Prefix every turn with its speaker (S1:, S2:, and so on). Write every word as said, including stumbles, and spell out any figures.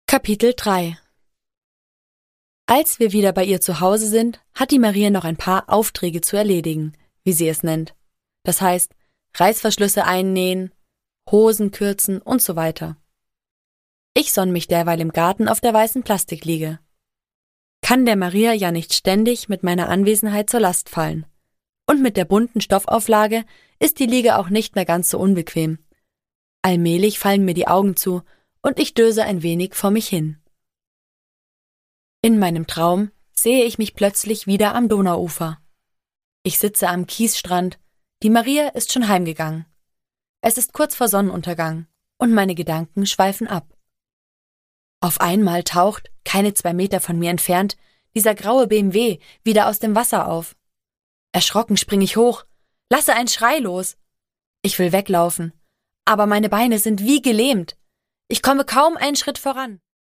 S1: Kapitel drei. Als wir wieder bei ihr zu Hause sind, hat die Maria noch ein paar Aufträge zu erledigen, wie sie es nennt. Das heißt, Reißverschlüsse einnähen, Hosen kürzen und so weiter. Ich sonne mich derweil im Garten auf der weißen Plastikliege. Kann der Maria ja nicht ständig mit meiner Anwesenheit zur Last fallen. Und mit der bunten Stoffauflage ist die Liege auch nicht mehr ganz so unbequem. Allmählich fallen mir die Augen zu und ich döse ein wenig vor mich hin. In meinem Traum sehe ich mich plötzlich wieder am Donauufer. Ich sitze am Kiesstrand, die Maria ist schon heimgegangen. Es ist kurz vor Sonnenuntergang und meine Gedanken schweifen ab. Auf einmal taucht, keine zwei Meter von mir entfernt, dieser graue B M W wieder aus dem Wasser auf. Erschrocken springe ich hoch, lasse einen Schrei los. Ich will weglaufen, aber meine Beine sind wie gelähmt. Ich komme kaum einen Schritt voran.